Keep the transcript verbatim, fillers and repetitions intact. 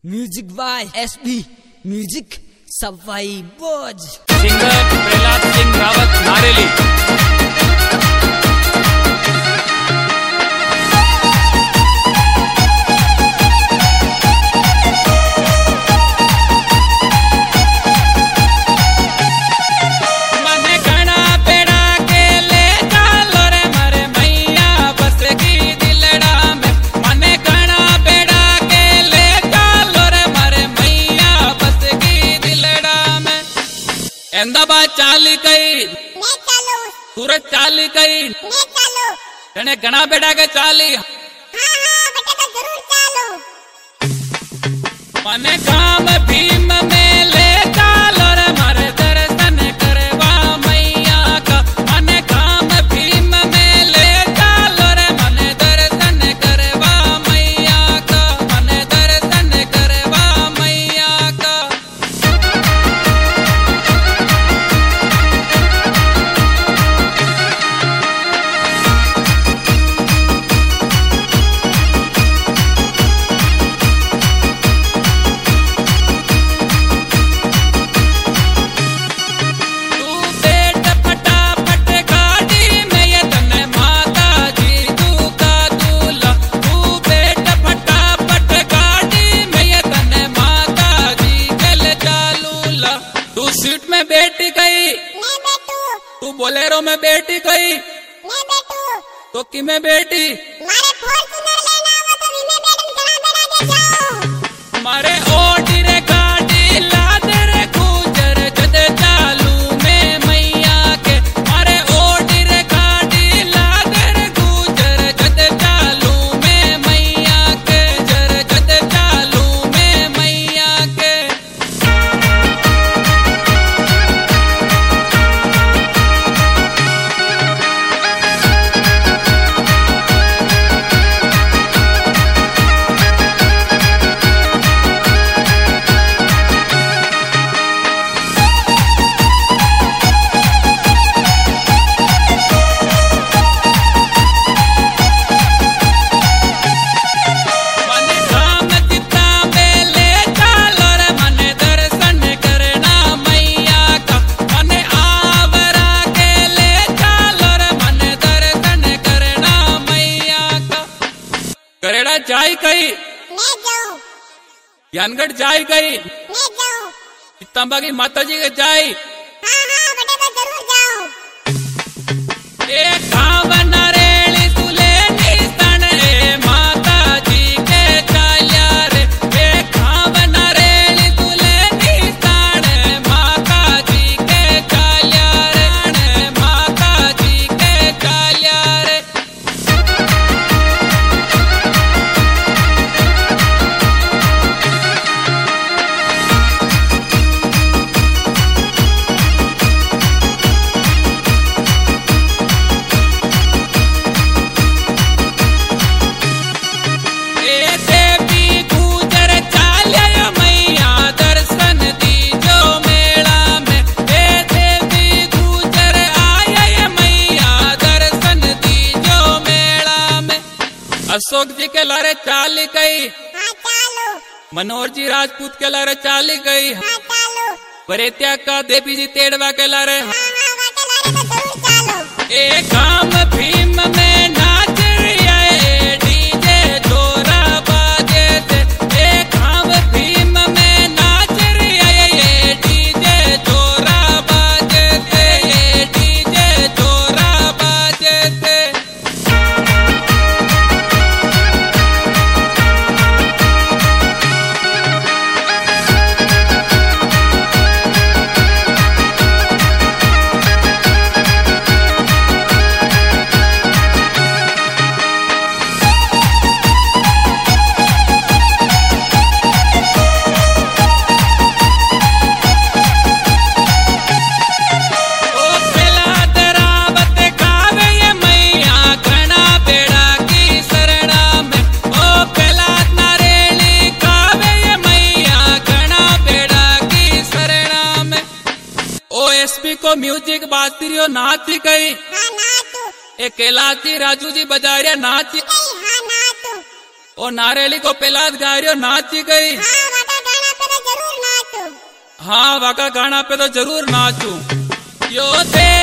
Music by SB music सवाई बोझ। Singer Prahlad Singh Rawat Nareli. Ahmedabad चाली कई सूरत चाली कई तने घना बेटा के चाली मने काम भीम में ले चालो रे मारे दर्शन करवा मैया का। मने काम भीम में ले चालो रे मने दर्शन करवा मैया का। मने दर्शन करवा मैया का। सीट में बैठी गई तू बोलेरो में बैठी गई तो कि में बैठी मारे ओटी रे गाड़ी लाद रे गुजर जद चालू में मैया के। मारे ओटी रे गाड़ी लाद रे गुजर जद चालू में मैया के। जर जद चालू में मैया के। करेड़ा जाई गई यानगढ़ जाई गई तंबा की माता जी के जाई एक गाँव नरेली तुले निस्तन ए माता जी के चाल्या रे। एक गाँव नरेली तुले निस्तन ए माता जी के चाल्या रे। माता जी के चाल्या रे। अशोक जी के लारे चाली गई मनोहर जी राजपूत के लारे चाली गई बरेतिया का देवी जी तेड़वा के लारे। एक काम भीम में नाच रिया डीजे जोरा बाजे थे। एक काम भीम में नाच रिया डीजे जोरा बाजे थे। ये डीजे जोरा बाजे थे। एसपी को म्यूजिक बाजती रही नाच गई। एक कैलाशी राजू जी बजा रहे नाच। और नारेली को प्रहलाद गा रही नाच गई। हाँ वाका गाना पे तो जरूर नाचू। यो दे